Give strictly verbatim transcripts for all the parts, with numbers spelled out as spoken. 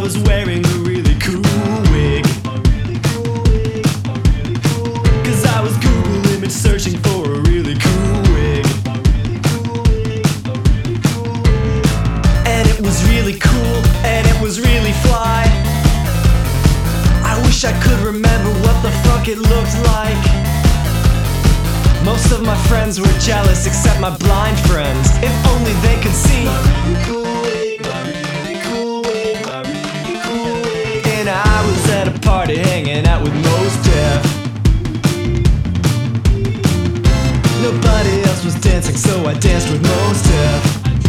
was wearing a really cool wig. Cause I was Google image searching for a really cool wig. And it was really cool, and it was really fly. I wish I could remember what the fuck it looked like. Most of my friends were jealous, except my blind friends. If only they could see my really cool wig, my really cool wig, my really cool wig. And I was at a party hanging out with Mos Def. Nobody else was dancing, so I danced with Mos Def.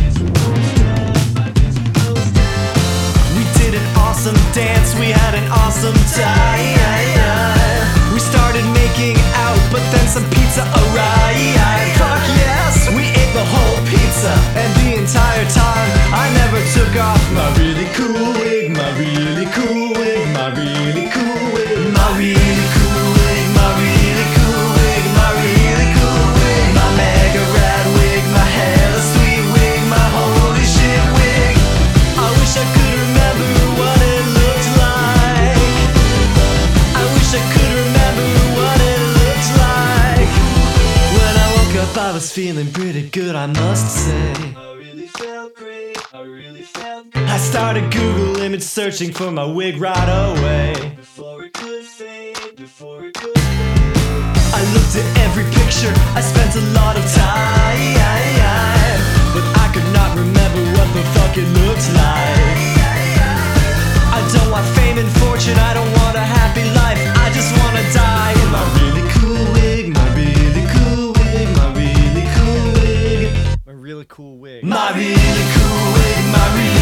We did an awesome dance, we had an awesome time. We started making out, but then some pizza arrived. Fuck yes, we ate the whole pizza. And the entire time, I never took off my really cool wig, my really cool wig, my really cool wig, my really cool wig, my really cool wig, my really cool wig, my mega rad wig, my hella sweet wig, my holy shit wig. I wish I could remember what it looked like. I wish I could remember what it looked like. When I woke up I was feeling pretty good, I must say. I really felt great, I really felt great. I started Google image searching for my wig right away. Before it could fade, before it could fade. I looked at every picture, I spent a lot of time, but I could not remember what the fuck it looked like. I don't want fame and fortune, I don't want a happy life, I just wanna die in my really cool wig, my really cool wig, my really cool wig, my really cool wig, my really cool wig, my really